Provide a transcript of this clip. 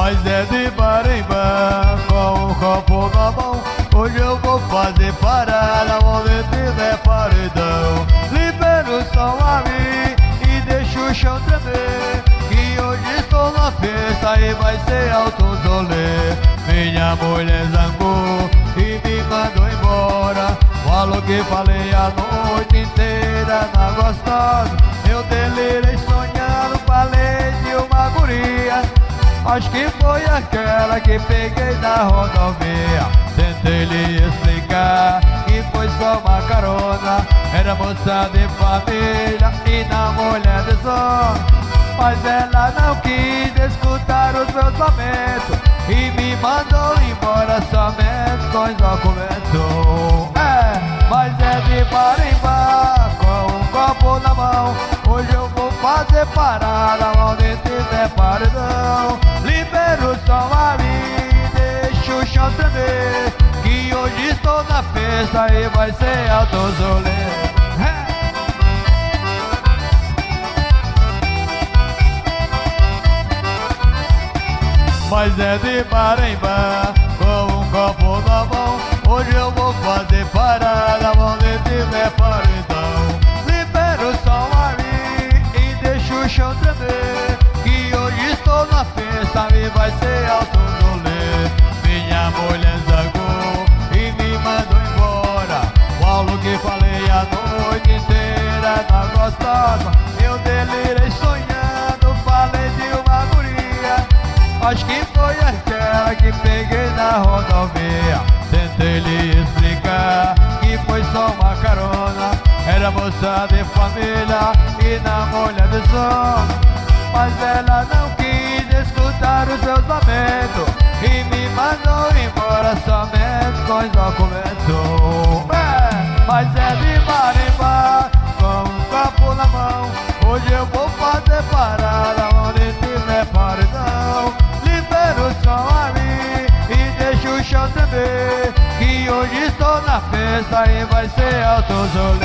mas é de Marimba. Com um copo na mão, hoje eu vou fazer parada onde tiver paredão. Libera o som a mim e deixa o chão tremer, que hoje estou na festa e vai ser alto rolê. Minha mulher zangou e me mandou embora, falou que falei a noite inteira na gostosa. Eu delirei sonhando, falei de uma guria, acho que foi aquela que peguei na rodovia. Tentei lhe explicar que foi só uma carona, era moça de família e não mulher de sono. Mas ela não quis escutar os meus lamentos e me mandou embora somente com os documentos. Mas é de Marimba, com um copo na mão, hoje eu vou fazer parada onde tiver paredão. Libera o som a mim, deixa o chão tremer, que hoje estou na festa e vai ser alto rolê. Mas é de Marimba, com um copo na mão, hoje eu vou fazer parada onde tiver paredão. Libera o som a mim e deixa o chão tremer, que hoje estou na festa e vai ser alto rolê. Minha mulher zangou e me mandou embora, falou que falei a noite inteira na gostosa. Eu delirei sonhando, falei de uma guria, acho que foi aquela que peguei na rodovia. Tentei lhe explicar que foi só uma carona, era moça de família e não mulher de sono. Mas ela não quis escutar os meus lamentos e me mandou embora somente com os documentos. Mas é de Marimba, com um copo na mão, hoje eu vou fazer parada onde tiver paredão. Libera o som a mim e deixa o chão tremer, que hoje estou na festa e vai ser alto rolê.